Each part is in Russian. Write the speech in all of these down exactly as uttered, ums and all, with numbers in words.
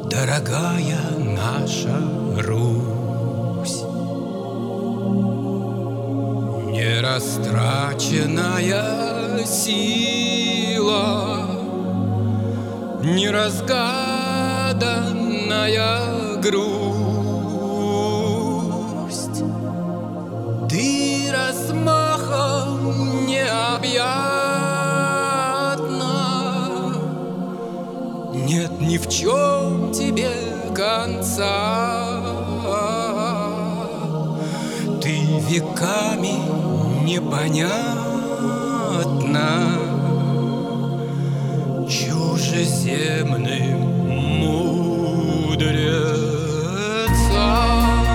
дорогая наша Русь, нерастраченная сила, неразгаданная грусть. Ты размахом необъятна, нет ни в чем тебе конца. Ты веками непонятна чужеземным мудрецам.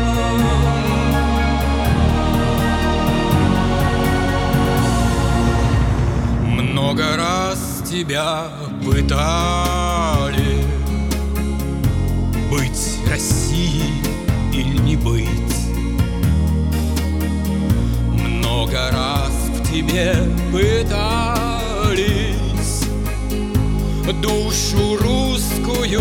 Много раз тебя пытали быть Россией или не быть. Много раз в тебе пытались душу русскую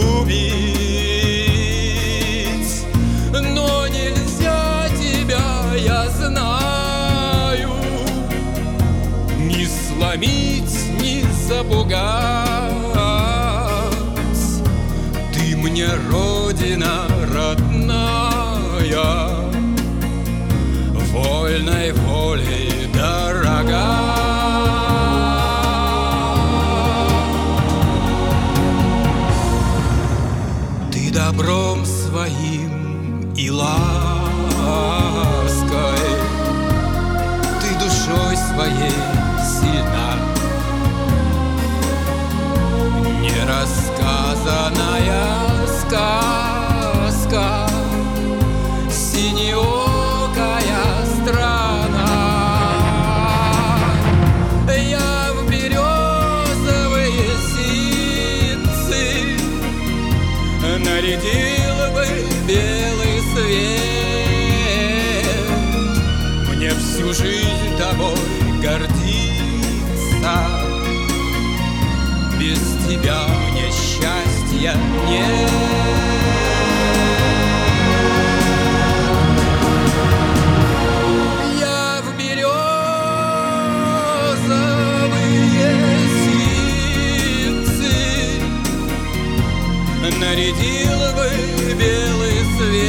убить, но нельзя тебя, я знаю, ни сломить, ни запугать. Ты мне родина родная, вольной волей дорога. Ты добром своим и лаской, ты душой своей сильна. Нерассказанная сказка, синеокая страна. Я в березовые ситцы нарядил бы белый свет. Мне всю жизнь тобой гордиться, без тебя мне счастья нет. Я в березовые ситцы нарядил бы белый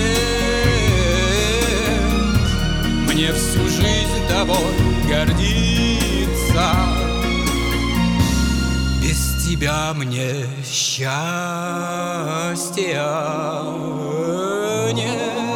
свет. Мне всю жизнь тобой гордиться, без тебя мне счастья нет.